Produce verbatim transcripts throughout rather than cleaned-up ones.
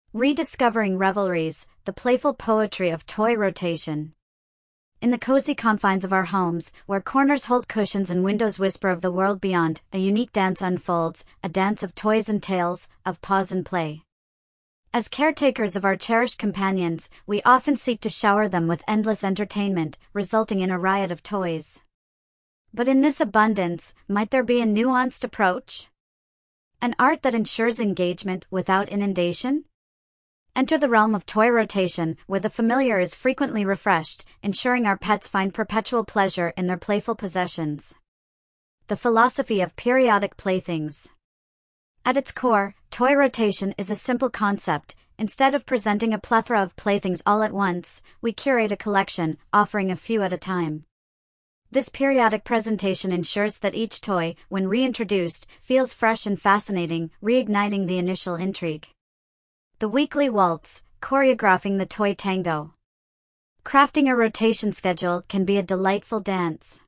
Rediscovering revelries, the playful poetry of toy rotation. In the cozy confines of our homes, where corners hold cushions and windows whisper of the world beyond, a unique dance unfolds, a dance of toys and tales, of pause and play. As caretakers of our cherished companions, we often seek to shower them with endless entertainment, resulting in a riot of toys. But in this abundance, might there be a nuanced approach? An art that ensures engagement without inundation? Enter the realm of toy rotation, where the familiar is frequently refreshed, ensuring our pets find perpetual pleasure in their playful possessions. The philosophy of periodic playthings. At its core, toy rotation is a simple concept. Instead of presenting a plethora of playthings all at once, we curate a collection, offering a few at a time. This periodic presentation ensures that each toy, when reintroduced, feels fresh and fascinating, reigniting the initial intrigue. The weekly waltz, choreographing the toy tango. Crafting a rotation schedule can be a delightful dance.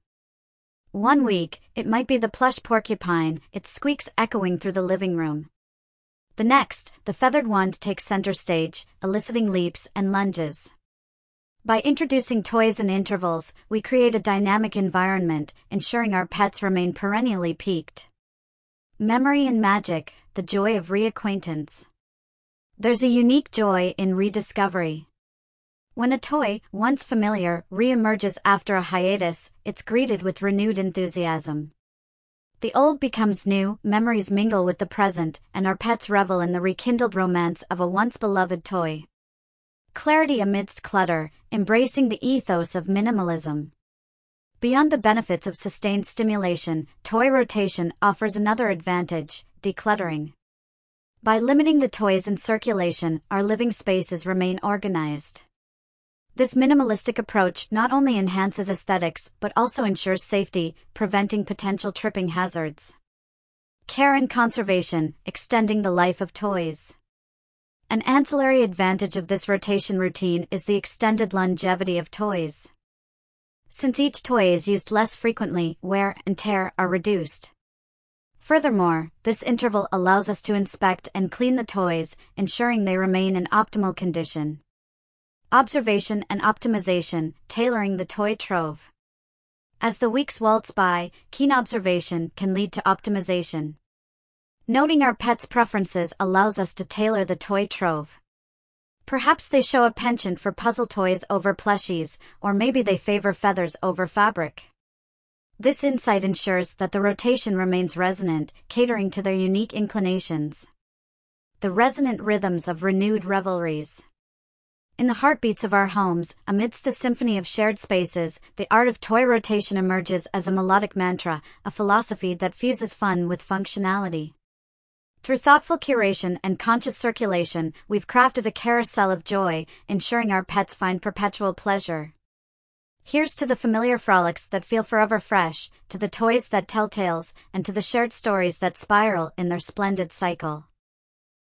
One week, it might be the plush porcupine, its squeaks echoing through the living room. The next, the feathered wand takes center stage, eliciting leaps and lunges. By introducing toys in intervals, we create a dynamic environment, ensuring our pets remain perennially piqued. Memory and magic, the joy of reacquaintance. There's a unique joy in rediscovery. When a toy, once familiar, re-emerges after a hiatus, it's greeted with renewed enthusiasm. The old becomes new, memories mingle with the present, and our pets revel in the rekindled romance of a once-beloved toy. Clarity amidst clutter, embracing the ethos of minimalism. Beyond the benefits of sustained stimulation, toy rotation offers another advantage: decluttering. By limiting the toys in circulation, our living spaces remain organized. This minimalistic approach not only enhances aesthetics but also ensures safety, preventing potential tripping hazards. Care and conservation, extending the life of toys. An ancillary advantage of this rotation routine is the extended longevity of toys. Since each toy is used less frequently, wear and tear are reduced. Furthermore, this interval allows us to inspect and clean the toys, ensuring they remain in optimal condition. Observation and optimization, tailoring the toy trove. As the weeks waltz by, keen observation can lead to optimization. Noting our pets' preferences allows us to tailor the toy trove. Perhaps they show a penchant for puzzle toys over plushies, or maybe they favor feathers over fabric. This insight ensures that the rotation remains resonant, catering to their unique inclinations. The resonant rhythms of renewed revelries. In the heartbeats of our homes, amidst the symphony of shared spaces, the art of toy rotation emerges as a melodic mantra, a philosophy that fuses fun with functionality. Through thoughtful curation and conscious circulation, we've crafted a carousel of joy, ensuring our pets find perpetual pleasure. Here's to the familiar frolics that feel forever fresh, to the toys that tell tales, and to the shared stories that spiral in their splendid cycle.